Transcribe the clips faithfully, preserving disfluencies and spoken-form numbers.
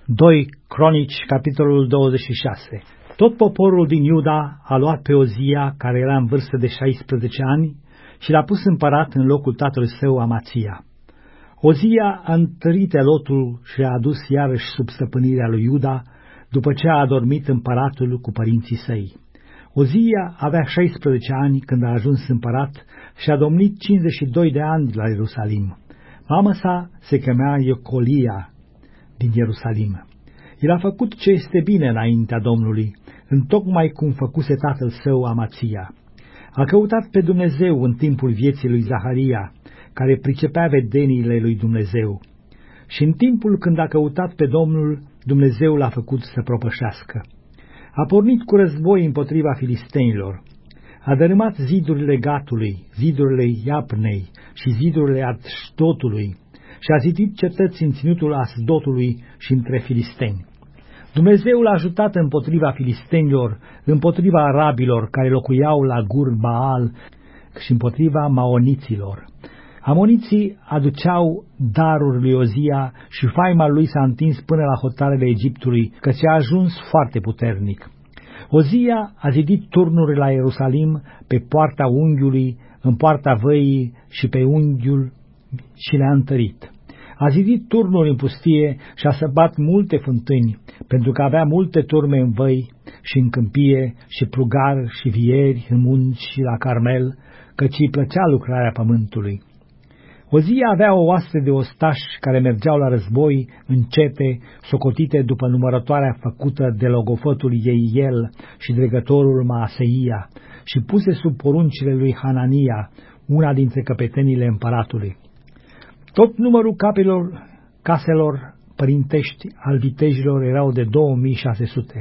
doi Cronici, capitolul douăzeci și șase. Tot poporul din Iuda a luat pe Ozia, care era în vârstă de șaisprezece ani, și l-a pus împărat în locul tatălui său Amația. Ozia a întărit Elotul și a adus iarăși sub stăpânirea lui Iuda, după ce a adormit împăratul cu părinții săi. Ozia avea șaisprezece ani când a ajuns împărat și a domnit cincizeci și doi de ani la Ierusalim. Mama sa se chemea Iecolia din Ierusalim. El a făcut ce este bine înaintea Domnului, întocmai cum făcuse tatăl său Amația. A căutat pe Dumnezeu în timpul vieții lui Zaharia, care pricepea vedeniile lui Dumnezeu. Și în timpul când a căutat pe Domnul, Dumnezeu l-a făcut să propășească. A pornit cu război împotriva filistenilor. A dărâmat zidurile Gatului, zidurile Iapnei și zidurile Asdotului și a zidit cetăți în ținutul Asdotului și între filisteni. Dumnezeu l-a ajutat împotriva filistenilor, împotriva arabilor care locuiau la Gur Baal și împotriva maoniților. Amoniții aduceau daruri lui Ozia și faima lui s-a întins până la hotarele Egiptului, căci a ajuns foarte puternic. Ozia a zidit turnuri la Ierusalim, pe poarta unghiului, în poarta văii și pe unghiul și le-a întărit. A zidit turnuri în pustie și a săpat multe fântâni, pentru că avea multe turme în văi și în câmpie și prugar și vieri în munți și la Carmel, căci îi plăcea lucrarea pământului. Ozia avea o oaste de ostași care mergeau la război în cete, socotite după numărătoarea făcută de logofătul Ieiel și dregătorul Maaseia, și puse sub poruncile lui Hanania, una dintre căpetenile împăratului. Tot numărul capelor, caselor părintești al vitejilor erau de două mii șase sute.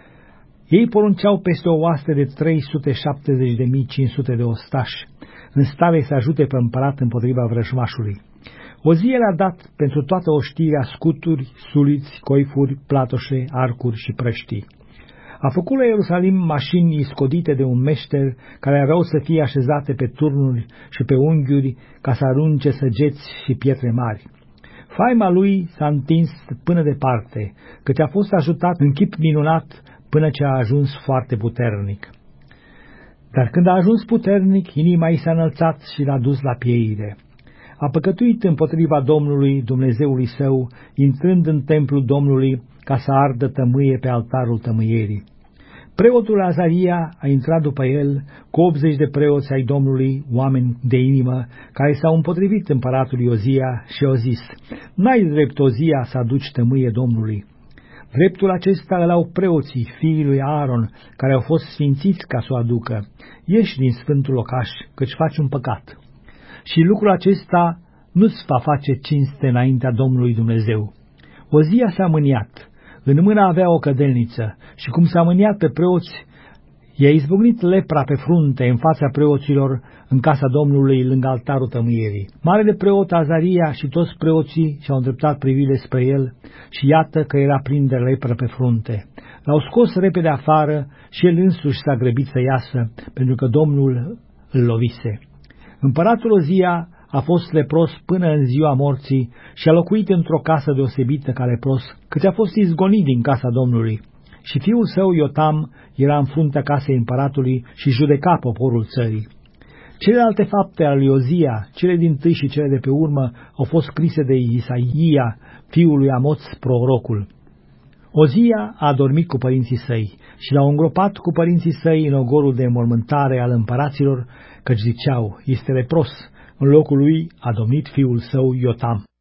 Ei porunceau peste o oaste de trei sute șaptezeci de mii cinci sute de ostași, în stare să ajute pe împărat împotriva vrăjmașului. Ozia le-a dat pentru toată oștirea scuturi, suliți, coifuri, platoșe, arcuri și prăștii. A făcut la Ierusalim mașini iscodite de un meșter, care aveau să fie așezate pe turnuri și pe unghiuri ca să arunce săgeți și pietre mari. Faima lui s-a întins până departe, căci a fost ajutat în chip minunat până ce a ajuns foarte puternic. Dar când a ajuns puternic, inima i s-a înălțat și l-a dus la pieire. A păcătuit împotriva Domnului, Dumnezeului său, intrând în templul Domnului ca să ardă tămâie pe altarul tămâierii. Preotul Azaria a intrat după el cu optzeci de preoți ai Domnului, oameni de inimă, care s-au împotrivit împăratului Ozia și au zis: "N-ai drept, Ozia, să aduci tămâie Domnului. Dreptul acesta îl au preoții, fiii lui Aaron, care au fost sfințiți ca să o aducă. Ieși din sfântul locaș, căci faci un păcat. Și lucrul acesta nu-ți va face cinste înaintea Domnului Dumnezeu." Ozia s-a mâniat, în mână avea o cădelniță și cum s-a mâniat pe preoți, i-a izbucnit lepra pe frunte în fața preoților în casa Domnului lângă altarul tămâierii. Marele preot Azaria și toți preoții și-au îndreptat privirile spre el și iată că era plin de lepră pe frunte. L-au scos repede afară și el însuși s-a grăbit să iasă, pentru că Domnul îl lovise. Împăratul Ozia a fost lepros până în ziua morții și a locuit într-o casă deosebită ca lepros, căci a fost izgonit din casa Domnului. Și fiul său Iotam era în fruntea casei împăratului și judeca poporul țării. Celelalte fapte ale lui Ozia, cele dintâi și cele de pe urmă, au fost scrise de Isaia, fiul lui Amoț, prorocul. Ozia a adormit cu părinții săi și l-au îngropat cu părinții săi în ogorul de înmormântare al împăraților, căci ziceau: "Este lepros." În locul lui a domnit fiul său Iotam.